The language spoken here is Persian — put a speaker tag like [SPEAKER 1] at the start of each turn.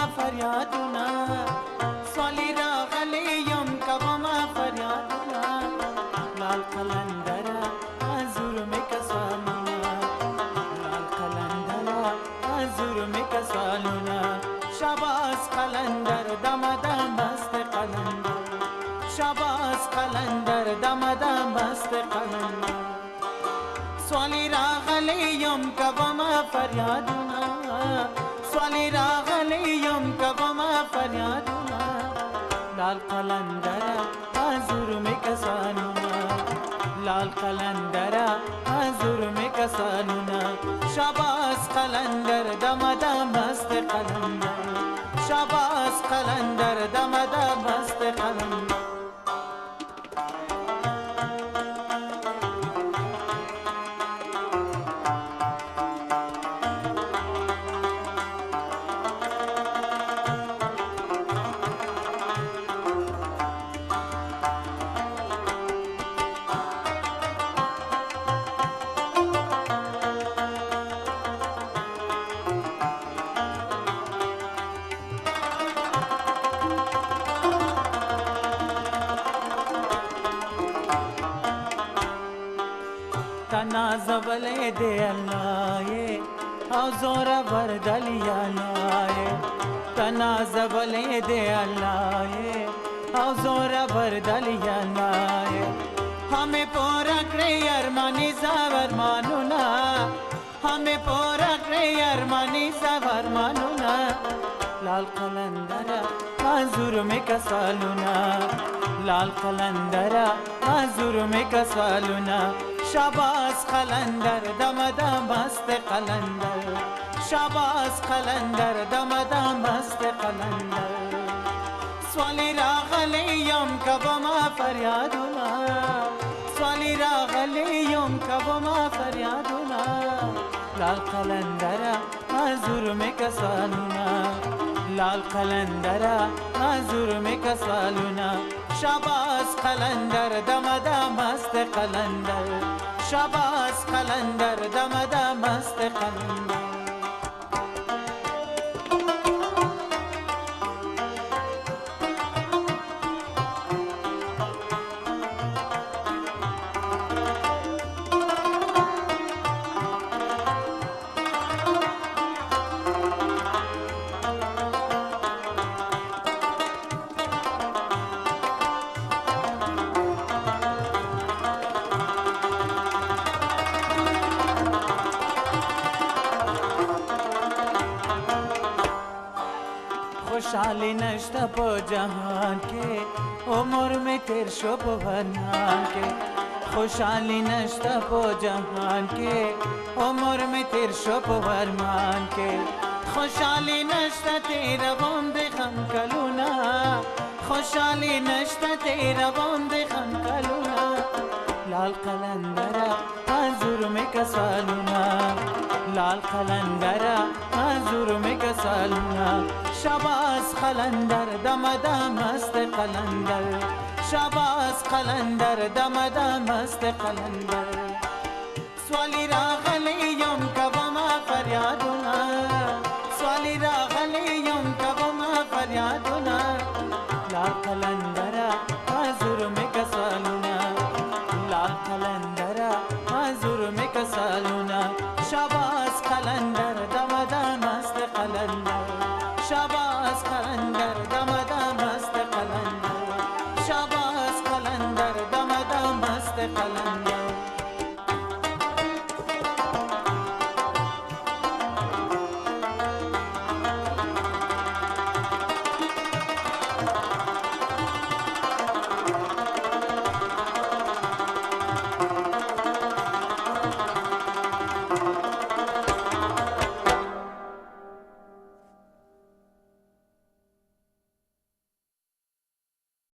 [SPEAKER 1] فریادونه سوالی راغلیم کوام فریادونه لال قلندره ازور میکسالونه لال قلندره ازور میکسالونه شباز قلندر دم دم است قلندر شباز قلندر دم دم است قلندر سوالی راغلیم کوام فریادونه سوالی راغلیم کوام فریادونه لال قلندره ازور میکسالونه لال قلندره ازور میکسالونه شباز قلندر دم دم است قلندر شباز قلندر دم دم است قلندر تنازبله دی الله او زورا بردلیانای تنازبله دی الله او زورا بردلیانای ہمیں پورا کرے ارمانی زورمانونا ہمیں پورا کرے ارمانی زورمانونا لال قلندرہ منظور میں کسالونا لال قلندرہ منظور میں کسالونا شباز قلندر دم دم است قلندر شباز قلندر دم دم است قلندر سوالی راغلیم کوام فریادونه سوالی راغلیم کوام فریادونه لال قلندره منظور میکسالونه لال قلندره منظور میکسالونه شباز قلندر دم دم است قلندر شباز قلندر دم دم است قلندر خوشحالی نشته پا جهان که عمر میں تیر شو پا ورنان که خوشحالی نشته پا جهان که عمر میں تیر شو پا ورمان که خوشحالی نشته تیر بام دی خم کلونا خوشحالی نشته تیر بام دی خم کلونا لال قلندره منظور میکسالونا لال قلندره منظور میکسالونا شباز قلندر دم دم است قلندر شباز قلندر دم دم است قلندر سوالی راغلیم کوام فریادونه سوالی راغلیم کوام فریادونه لال قلندر